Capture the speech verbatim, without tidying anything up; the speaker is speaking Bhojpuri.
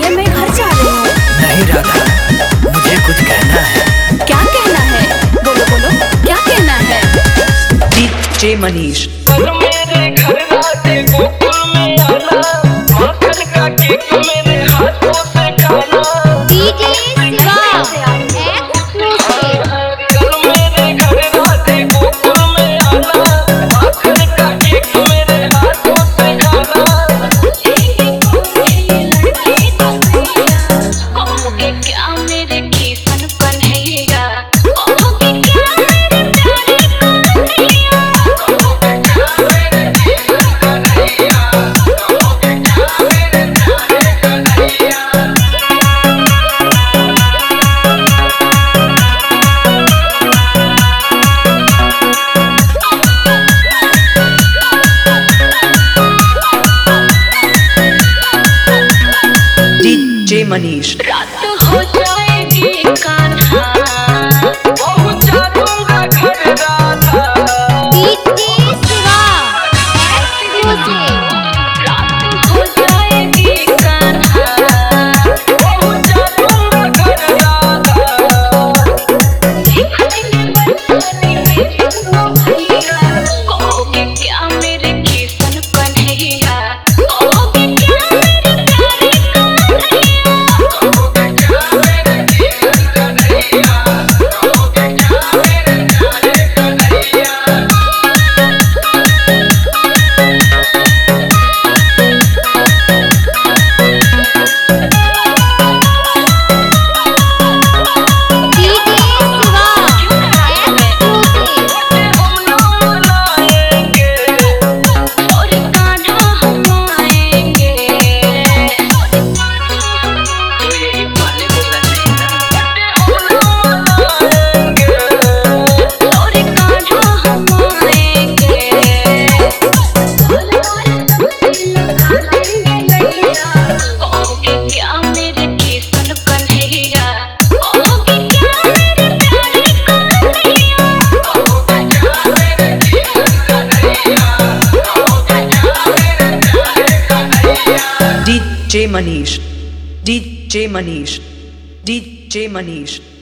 पहले मैं घर जा रही हूँ। नहीं राधा, मुझे कुछ कहना है। क्या कहना है? बोलो बोलो, क्या कहना है? डीजे मनीष। मेरे घर राधे गोकुल में आना, माखन का केक मेरे हाथों से खाना। DJ Shiva exclusive. कल मेरे घर राधे गोकुल में आना, माखन का केक मेरे हाथों से खाना। कहोगे क्या मेरे किसन कन्हैया, कहोगे क्या मेरे प्यारे कन्हैया, कहोगे क्या मेरे किसन कन्हैया, कहोगे क्या मेरे प्यारे कन्हैया। डीजे मनीष। रात हो जाएगी कान्हा, पहुंचा दूंगा घर राधा। DJ Shiva exclusive. रात हो जाएगी कान्हा, पहुंचा दूंगा घर राधा। दिखाएंगे बरसाने में सुनो भैया, कहोगे क्या मेरे किसन कन्हैया, कहोगे क्या मेरे प्यारे कन्हैया। कहोगे क्या मेरे किसन कन्हैया, कहोगे क्या मेरे प्यारे कन्हैया। DJ Shiva exclusive. हम लोग मनाएंगे, और कान्हा हम आएंगे, तो यही गाने बोलना चाहिए ना। हम लोग मनाएंगे, और कान्हा हम आएंगे। कहोगे क्या मेरे किसन कन्हैया, कहोगे क्या मेरे प्यारे कन्हैया। कहोगे क्या मेरे किसन कन्हैया, कहोगे क्या मेरे प्यारे Kanhaiya. DJ Manish. DJ Manish. DJ Manish.